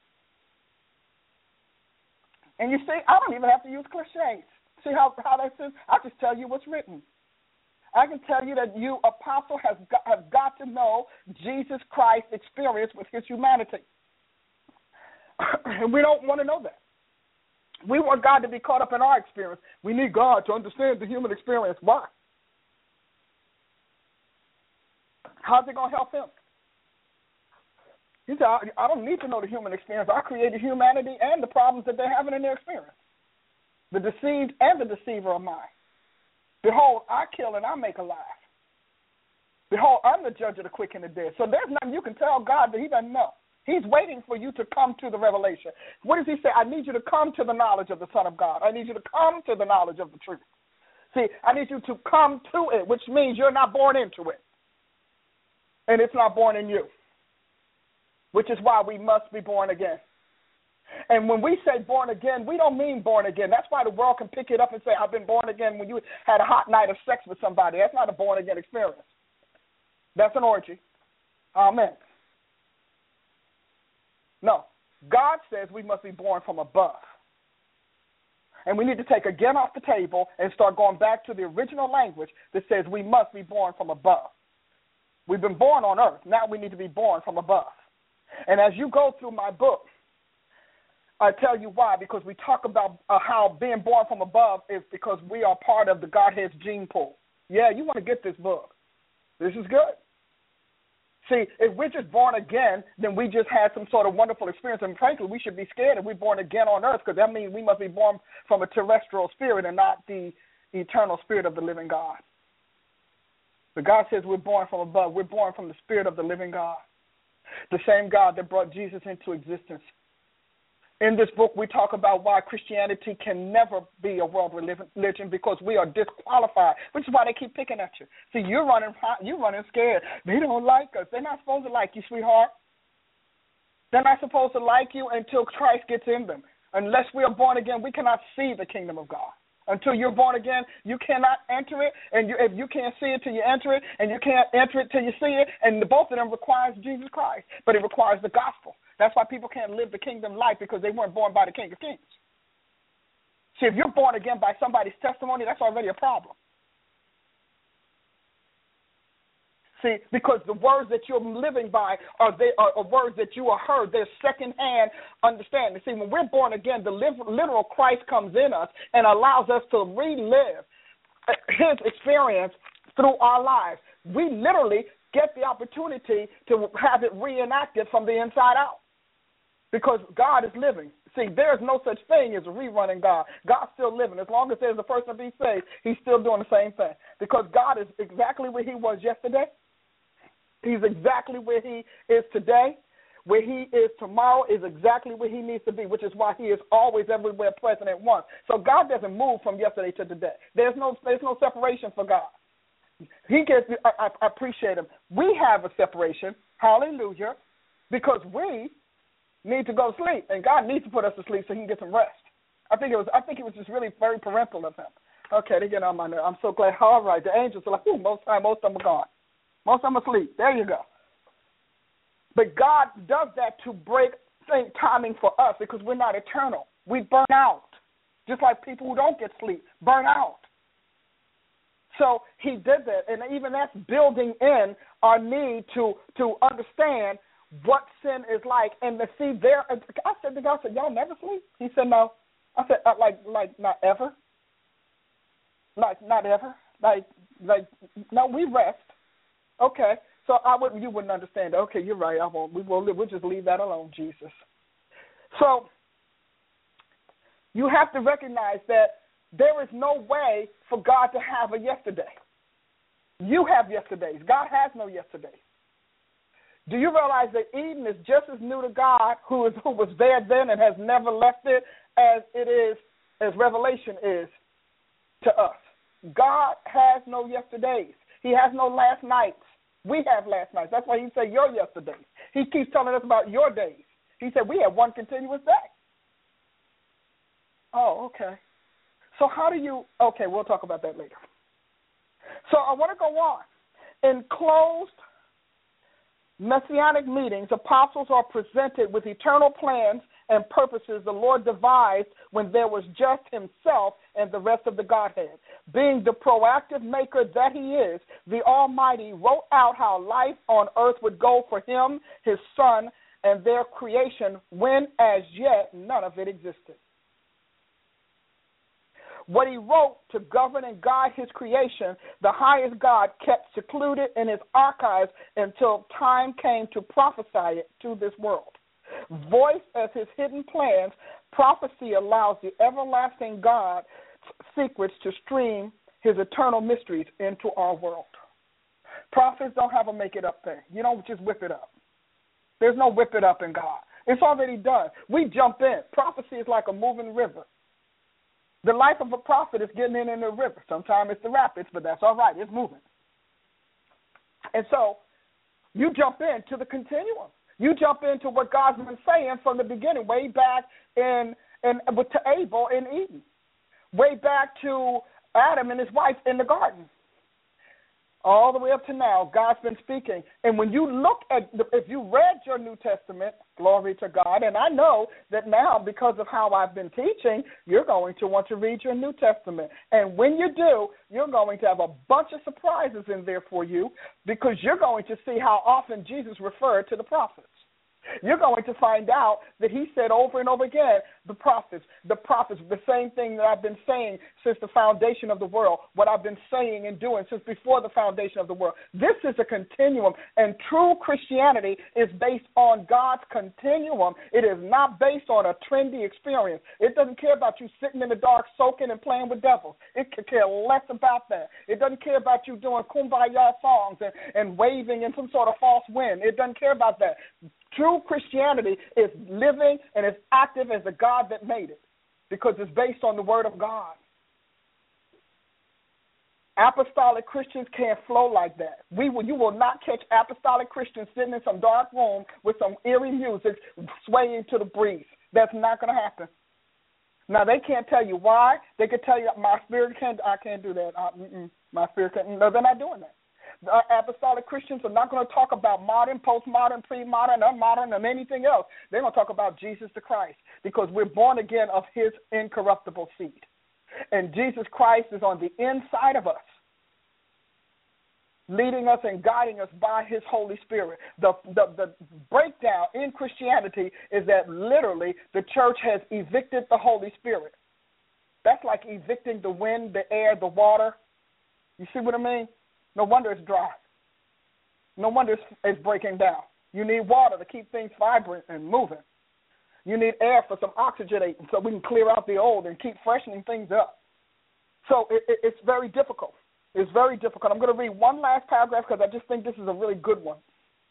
And you see, I don't even have to use cliches. See how that is? I just tell you what's written. I can tell you that you, apostle, have got to know Jesus Christ's experience with his humanity. And we don't want to know that. We want God to be caught up in our experience. We need God to understand the human experience. Why? How's it going to help him? He said, I don't need to know the human experience. I created humanity and the problems that they're having in their experience. The deceived and the deceiver are mine. Behold, I kill and I make alive. Behold, I'm the judge of the quick and the dead. So there's nothing you can tell God that he doesn't know. He's waiting for you to come to the revelation. What does he say? I need you to come to the knowledge of the Son of God. I need you to come to the knowledge of the truth. See, I need you to come to it, which means you're not born into it. And it's not born in you, which is why we must be born again. And when we say born again, we don't mean born again. That's why the world can pick it up and say, I've been born again when you had a hot night of sex with somebody. That's not a born again experience. That's an orgy. Amen. No. God says we must be born from above. And we need to take again off the table and start going back to the original language that says we must be born from above. We've been born on earth. Now we need to be born from above. And as you go through my book, I tell you why, because we talk about how being born from above is because we are part of the Godhead's gene pool. Yeah, you want to get this book. This is good. See, if we're just born again, then we just had some sort of wonderful experience. And frankly, we should be scared if we're born again on earth, because that means we must be born from a terrestrial spirit and not the eternal Spirit of the living God. But God says we're born from above. We're born from the Spirit of the living God, the same God that brought Jesus into existence. In this book, we talk about why Christianity can never be a world religion, because we are disqualified, which is why they keep picking at you. See, you're running scared. They don't like us. They're not supposed to like you, sweetheart. They're not supposed to like you until Christ gets in them. Unless we are born again, we cannot see the kingdom of God. Until you're born again, you cannot enter it, and if you can't see it till you enter it, and you can't enter it till you see it, and both of them requires Jesus Christ, but it requires the gospel. That's why people can't live the kingdom life, because they weren't born by the King of Kings. See, if you're born again by somebody's testimony, that's already a problem. See, because the words that you're living by are words that you have heard. They're secondhand understanding. See, when we're born again, the literal Christ comes in us and allows us to relive his experience through our lives. We literally get the opportunity to have it reenacted from the inside out, because God is living. See, there's no such thing as a rerun in God. God's still living. As long as there's a person to be saved, he's still doing the same thing, because God is exactly where he was yesterday. He's exactly where he is today. Where he is tomorrow is exactly where he needs to be, which is why he is always everywhere present at once. So God doesn't move from yesterday to today. There's no separation for God. He gets. I appreciate him. We have a separation. Hallelujah, because we need to go to sleep, and God needs to put us to sleep so he can get some rest. I think it was just really very parental of him. Okay, they get on my nerve. I'm so glad. All right, the angels are like, most of them are gone. Most of them are asleep. There you go. But God does that to break timing for us, because we're not eternal. We burn out, just like people who don't get sleep burn out. So he did that, and even that's building in our need to understand what sin is like, and to see there. I said to God, y'all never sleep? He said, no. I said, like not ever? Like not ever? Like no, we rest. Okay, so you wouldn't understand. Okay, you're right. I won't. We'll just leave that alone, Jesus. So you have to recognize that there is no way for God to have a yesterday. You have yesterdays. God has no yesterdays. Do you realize that Eden is just as new to God, who was there then and has never left it, as Revelation is to us? God has no yesterdays. He has no last nights. We have last nights. That's why he said your yesterdays. He keeps telling us about your days. He said we have one continuous day. Oh, okay. So okay, we'll talk about that later. So I want to go on. In closed messianic meetings, apostles are presented with eternal plans and purposes the Lord devised when there was just himself and the rest of the Godhead. Being the proactive maker that he is, the Almighty wrote out how life on earth would go for him, his son, and their creation when as yet none of it existed. What he wrote to govern and guide his creation, the highest God kept secluded in his archives until time came to prophesy it to this world. Voiced as his hidden plans, prophecy allows the everlasting God's secrets to stream his eternal mysteries into our world. Prophets don't have a make-it-up thing. You don't just whip it up. There's no whip it up in God. It's already done. We jump in. Prophecy is like a moving river. The life of a prophet is getting in the river. Sometimes it's the rapids, but that's all right. It's moving. And so you jump into the continuum. You jump into what God's been saying from the beginning, way back to Abel in Eden, way back to Adam and his wife in the garden. All the way up to now, God's been speaking. And when you look at, if you read your New Testament, glory to God, and I know that now because of how I've been teaching, you're going to want to read your New Testament. And when you do, you're going to have a bunch of surprises in there for you, because you're going to see how often Jesus referred to the prophets. You're going to find out that he said over and over again, the prophets, the same thing that I've been saying since the foundation of the world, what I've been saying and doing since before the foundation of the world. This is a continuum, and true Christianity is based on God's continuum. It is not based on a trendy experience. It doesn't care about you sitting in the dark, soaking and playing with devils. It could care less about that. It doesn't care about you doing kumbaya songs and waving in some sort of false wind. It doesn't care about that. True Christianity is living and is active as the God that made it, because it's based on the Word of God. Apostolic Christians can't flow like that. You will not catch apostolic Christians sitting in some dark room with some eerie music swaying to the breeze. That's not going to happen. Now, they can't tell you why. They can tell you, my spirit can't, I can't do that. My spirit can't. No, they're not doing that. Apostolic Christians are not going to talk about modern, postmodern, pre-modern, unmodern, and anything else. They're going to talk about Jesus the Christ, because we're born again of his incorruptible seed. And Jesus Christ is on the inside of us, leading us and guiding us by his Holy Spirit. The breakdown in Christianity is that literally the church has evicted the Holy Spirit. That's like evicting the wind, the air, the water. You see what I mean? No wonder it's dry. No wonder it's breaking down. You need water to keep things vibrant and moving. You need air for some oxygenating so we can clear out the old and keep freshening things up. So it's very difficult. It's very difficult. I'm going to read one last paragraph because I just think this is a really good one.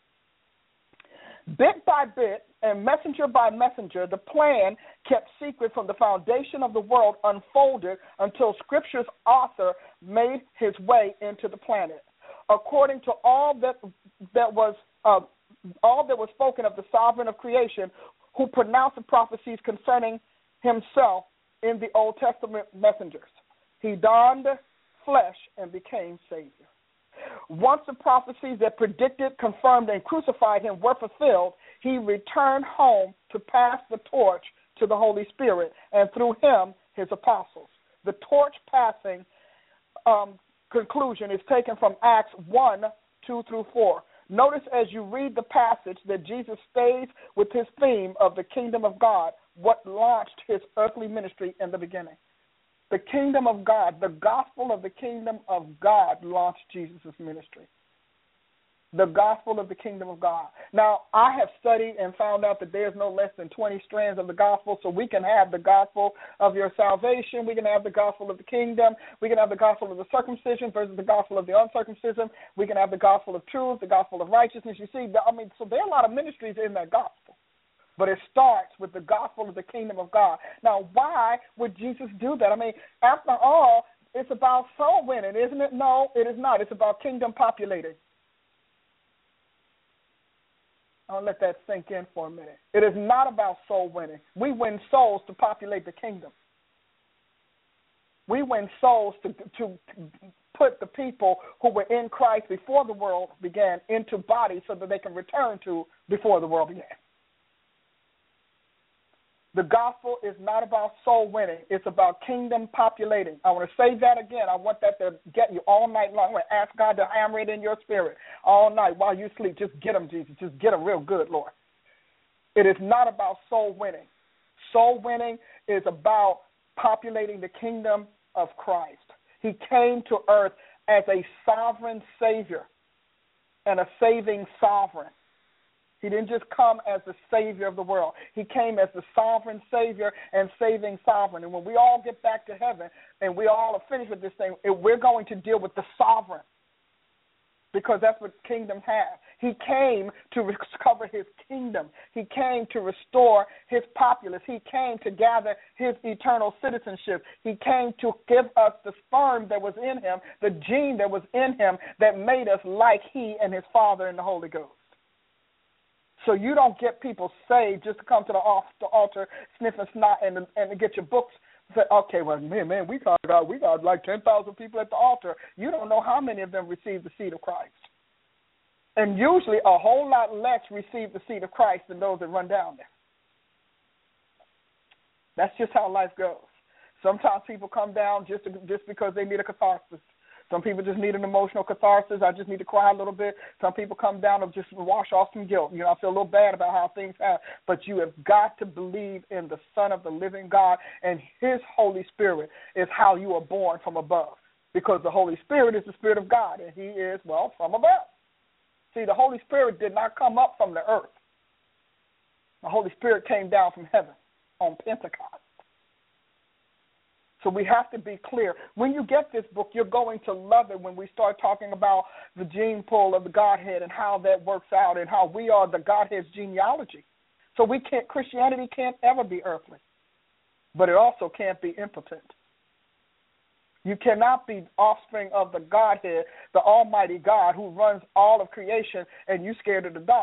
Bit by bit and messenger by messenger, the plan kept secret from the foundation of the world unfolded until Scripture's author made his way into the planet. According to all that was spoken of the sovereign of creation, who pronounced the prophecies concerning himself in the Old Testament messengers, he donned flesh and became Savior. Once the prophecies that predicted, confirmed, and crucified him were fulfilled, he returned home to pass the torch to the Holy Spirit, and through him, his apostles. The torch passing conclusion is taken from Acts 1, 2 through 4. Notice as you read the passage that Jesus stays with his theme of the kingdom of God, what launched his earthly ministry in the beginning. The kingdom of God, the gospel of the kingdom of God launched Jesus' ministry. The gospel of the kingdom of God. Now, I have studied and found out that there's no less than 20 strands of the gospel, so we can have the gospel of your salvation, we can have the gospel of the kingdom, we can have the gospel of the circumcision versus the gospel of the uncircumcision, we can have the gospel of truth, the gospel of righteousness. You see, so there are a lot of ministries in that gospel. But it starts with the gospel of the kingdom of God. Now, why would Jesus do that? I mean, after all, it's about soul winning, isn't it? No, it is not. It's about kingdom populating. I'll let that sink in for a minute. It is not about soul winning. We win souls to populate the kingdom. We win souls to put the people who were in Christ before the world began into bodies so that they can return to before the world began. The gospel is not about soul winning. It's about kingdom populating. I want to say that again. I want that to get you all night long. I want to ask God to hammer it in your spirit all night while you sleep. Just get them, Jesus. Just get them real good, Lord. It is not about soul winning. Soul winning is about populating the kingdom of Christ. He came to earth as a sovereign Savior and a saving sovereign. He didn't just come as the Savior of the world. He came as the sovereign Savior and saving sovereign. And when we all get back to heaven and we all are finished with this thing, we're going to deal with the sovereign, because that's what kingdoms have. He came to recover his kingdom. He came to restore his populace. He came to gather his eternal citizenship. He came to give us the sperm that was in him, the gene that was in him that made us like he and his Father and the Holy Ghost. So you don't get people saved just to come to the altar, sniff and snot, and get your books. Say, okay, well, man, we got like 10,000 people at the altar. You don't know how many of them received the seed of Christ. And usually a whole lot less receive the seed of Christ than those that run down there. That's just how life goes. Sometimes people come down just because they need a catharsis. Some people just need an emotional catharsis. I just need to cry a little bit. Some people come down to just wash off some guilt. I feel a little bad about how things have. But you have got to believe in the Son of the living God, and his Holy Spirit is how you are born from above. Because the Holy Spirit is the Spirit of God, and he is, from above. See, the Holy Spirit did not come up from the earth. The Holy Spirit came down from heaven on Pentecost. So we have to be clear. When you get this book, you're going to love it when we start talking about the gene pool of the Godhead and how that works out and how we are the Godhead's genealogy. So Christianity can't ever be earthly, but it also can't be impotent. You cannot be offspring of the Godhead, the Almighty God who runs all of creation, and you scared of the dark.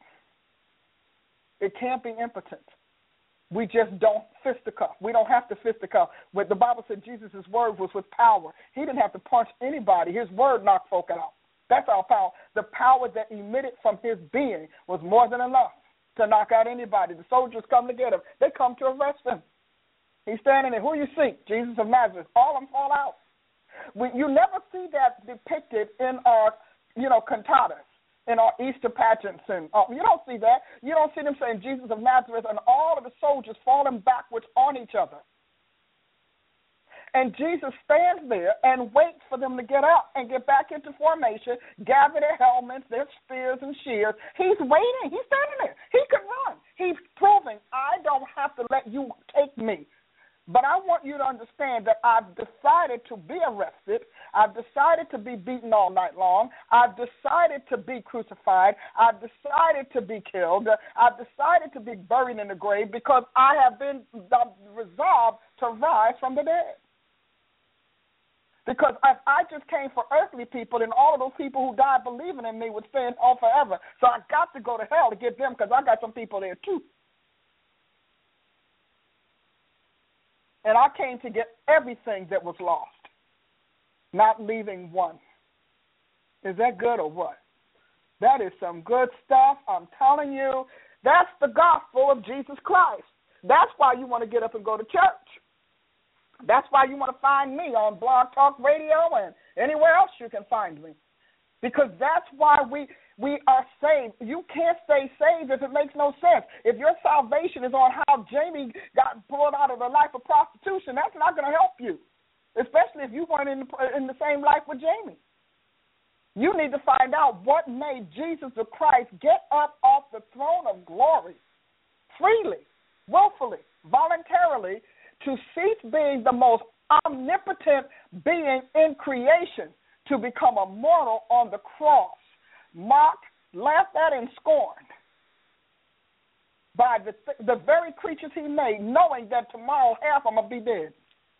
It can't be impotent. We just don't fisticuff. We don't have to fisticuff. When the Bible said Jesus' word was with power, he didn't have to punch anybody. His word knocked folk out. That's our power. The power that emitted from his being was more than enough to knock out anybody. The soldiers come to get him. They come to arrest him. He's standing there. Who you seek? Jesus of Nazareth. All of them fall out. You never see that depicted in our, cantatas, in our Easter pageants. And you don't see that. You don't see them saying Jesus of Nazareth and all of the soldiers falling backwards on each other. And Jesus stands there and waits for them to get up and get back into formation, gather their helmets, their spears and shears. He's waiting. He's standing there. He can run. He's proving, I don't have to let you take me. But I want you to understand that I've decided to be arrested. I've decided to be beaten all night long. I've decided to be crucified. I've decided to be killed. I've decided to be buried in the grave because I have been resolved to rise from the dead. Because if I just came for earthly people, then all of those people who died believing in me would stand on forever. So I got to go to hell to get them because I got some people there too. And I came to get everything that was lost, not leaving one. Is that good or what? That is some good stuff. I'm telling you, that's the gospel of Jesus Christ. That's why you want to get up and go to church. That's why you want to find me on Blog Talk Radio and anywhere else you can find me. Because that's why we are saved. You can't stay saved if it makes no sense. If your salvation is on how Jamie got pulled out of the life of prostitution, that's not going to help you, especially if you weren't in the same life with Jamie. You need to find out what made Jesus the Christ get up off the throne of glory freely, willfully, voluntarily, to cease being the most omnipotent being in creation to become a mortal on the cross, mocked, laughed at, and scorned by the very creatures he made, knowing that tomorrow half of them will be dead.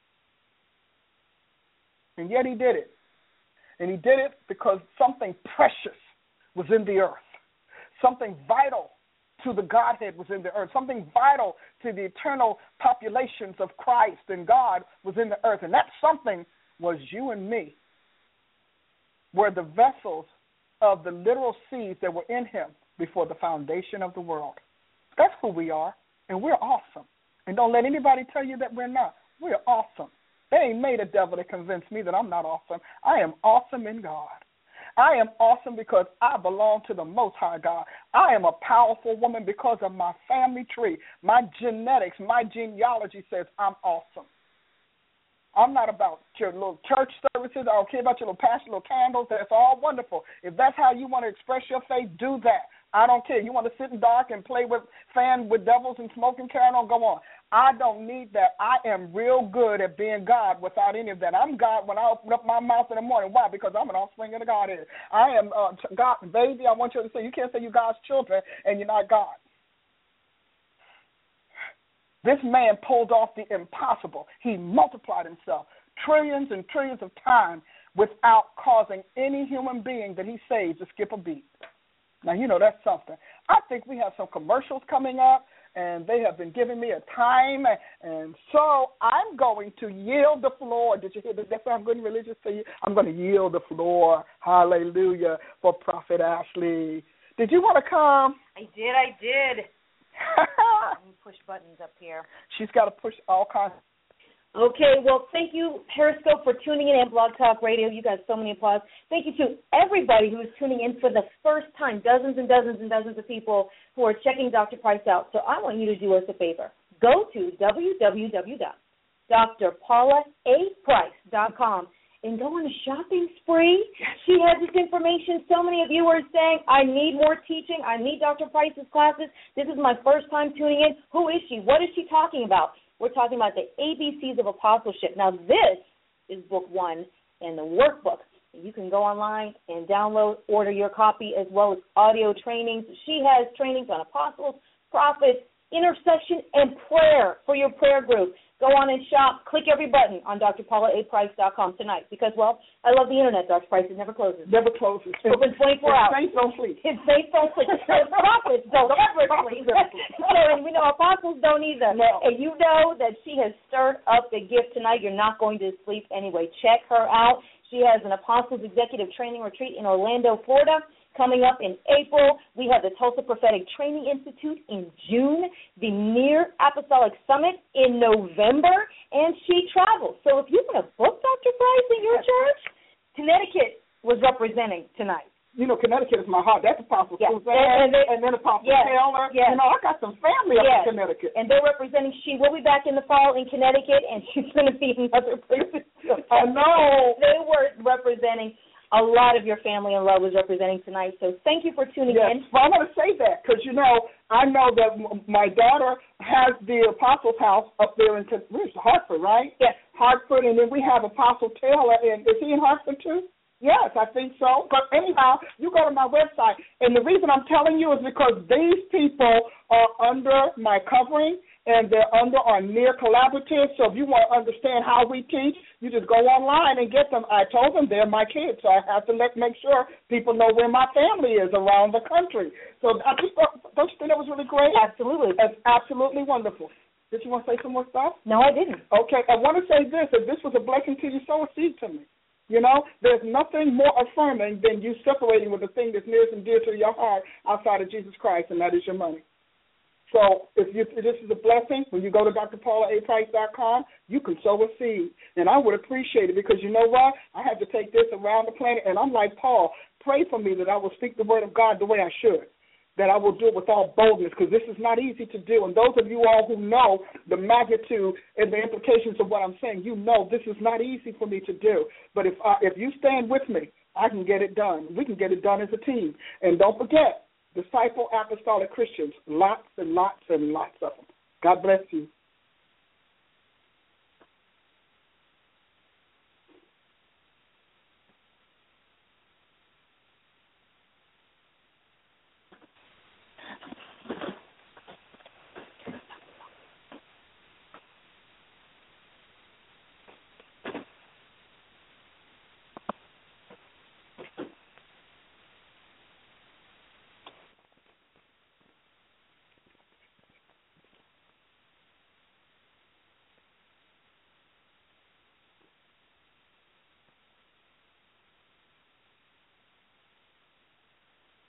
And yet he did it. And he did it because something precious was in the earth. Something vital to the Godhead was in the earth. Something vital to the eternal populations of Christ and God was in the earth. And that something was you and me, were the vessels of the literal seeds that were in him before the foundation of the world. That's who we are, and we're awesome. And don't let anybody tell you that we're not. We're awesome. They ain't made a devil to convince me that I'm not awesome. I am awesome in God. I am awesome because I belong to the Most High God. I am a powerful woman because of my family tree. My genetics, my genealogy says I'm awesome. I'm not about your little church services. I don't care about your little pastor, little candles. That's all wonderful. If that's how you want to express your faith, do that. I don't care. You want to sit in dark and play with fan with devils and smoke and carry on, go on. I don't need that. I am real good at being God without any of that. I'm God when I open up my mouth in the morning. Why? Because I'm an offspring of the Godhead. I am God, baby. I want you to say, you can't say you're God's children and you're not God. This man pulled off the impossible. He multiplied himself trillions and trillions of times without causing any human being that he saved to skip a beat. Now, you know, that's something. I think we have some commercials coming up, and they have been giving me a time, and so I'm going to yield the floor. Did you hear that? That sound good and religious to you? I'm going to yield the floor, hallelujah, for Prophet Ashley. Did you want to come? I did. Let me push buttons up here. She's got to push all kinds. Okay, well, thank you, Periscope, for tuning in and Blog Talk Radio. You got so many applause. Thank you to everybody who is tuning in for the first time, dozens and dozens and dozens of people who are checking Dr. Price out. So I want you to do us a favor. Go to www.drpaulaaprice.com and go on a shopping spree. She has this information. So many of you are saying, I need more teaching. I need Dr. Price's classes. This is my first time tuning in. Who is she? What is she talking about? We're talking about the ABCs of Apostleship. Now, this is book 1 in the workbook. You can go online and download, order your copy, as well as audio trainings. She has trainings on apostles, prophets, intercession, and prayer for your prayer group. Go on and shop. Click every button on drpaulaaprice.com tonight because, well, I love the Internet, Dr. Price. It never closes. Never closes. Open 24 hours. Saints don't sleep. Saints don't sleep. Prophets don't ever sleep. And we know apostles don't either. No. And you know that she has stirred up the gift tonight. You're not going to sleep anyway. Check her out. She has an Apostles Executive Training Retreat in Orlando, Florida. Coming up in April, we have the Tulsa Prophetic Training Institute in June, the Near Apostolic Summit in November, and she travels. So if you want to book Dr. Price in your church, Connecticut was representing tonight. You know, Connecticut is my heart. That's Apostle Suzanne, and then Apostle Taylor. Yes. You know, I got some family up in Connecticut. And they're representing. She will be back in the fall in Connecticut, and she's going to be in other places. I know. They were representing. A lot of your family and love was representing tonight, so thank you for tuning in. Well, I want to say that because, you know, I know that my daughter has the Apostles House up there in Hartford, right? Yes. Hartford, and then we have Apostle Taylor, and is he in Hartford too? Yes, I think so. But anyhow, you go to my website, and the reason I'm telling you is because these people are under my covering, and they're under our near collaborative. So if you want to understand how we teach, you just go online and get them. I told them they're my kids, so I have to make sure people know where my family is around the country. So I just don't you think that was really great? Absolutely. That's absolutely wonderful. Did you want to say some more stuff? No, I didn't. Okay, I want to say this. If this was a blessing to you, sow a seed to me. You know, there's nothing more affirming than you separating with the thing that's nearest and dear to your heart outside of Jesus Christ, and that is your money. So if this is a blessing, when you go to drpaulaaprice.com, you can sow a seed. And I would appreciate it because you know what? I have to take this around the planet, and I'm like Paul. Pray for me that I will speak the word of God the way I should, that I will do it with all boldness because this is not easy to do. And those of you all who know the magnitude and the implications of what I'm saying, you know this is not easy for me to do. But if you stand with me, I can get it done. We can get it done as a team. And don't forget, disciple apostolic Christians, lots and lots and lots of them. God bless you.